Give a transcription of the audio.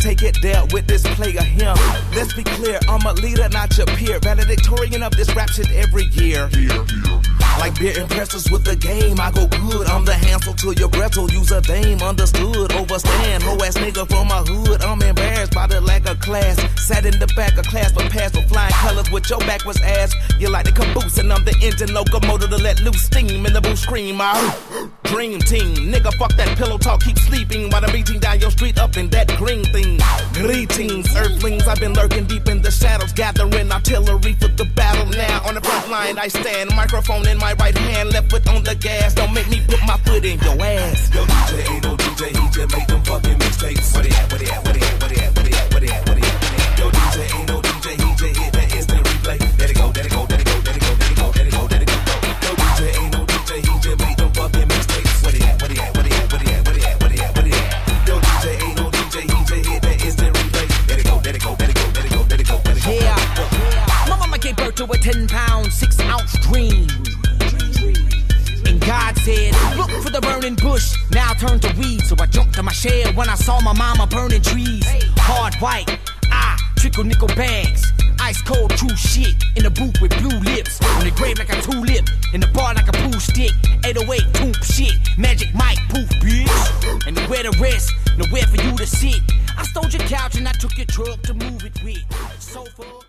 take it there with this player here. Let's be clear, I'm a leader, not your peer. Valedictorian of this rap shit every year. Like beer impressors with the game, I go good. I'm the Hansel to your Gretel, use a dame, understood. Overstand, low ass nigga from my hood. I'm embarrassed by the lack of class. Sat in the back of class, but passed with flying colors with your backwards ass. You like the caboose, and I'm the engine locomotive to let loose steam in the booth scream. Dream team, nigga, fuck that pillow talk, keep sleeping while I'm beating down your street up in that green thing. Greetings, earthlings, I've been lurking deep in the shadows, gathering artillery for the battle. Now on the front line I stand, microphone in my right hand, left foot on the gas. Don't make me put my foot in your ass. Yo, DJ ain't no DJ, he just make them fucking mixtapes. What it at, what it at, what it at, what it at, what it at, what it at, what it at. Yo, DJ ain't no DJ, he just hit that instant replay. Let it go, let it go, let it go, let it go, let it go, let it go, let it go. Yo, DJ ain't no DJ, he just make them fucking mixtapes. What it at, what it at, what it at, what it at, what it at, what it at, what it at. Yo, DJ ain't no DJ, he just hit that instant replay. Let it go, let it go, let it go, let it go, let it go, let it go. Yeah. My mama gave birth to a 10-pound, 6-ounce dream. And God said, look for the burning bush, now turn to weed. So I jumped to my shed when I saw my mama burning trees. Hard white, trickle nickel bags. Ice cold true shit, in the booth with blue lips. On the grave like a tulip, in the bar like a pool stick. 808 toomp shit, Magic Mike poof bitch. And nowhere to rest, nowhere for you to sit. I stole your couch and I took your truck to move it with. Sofa.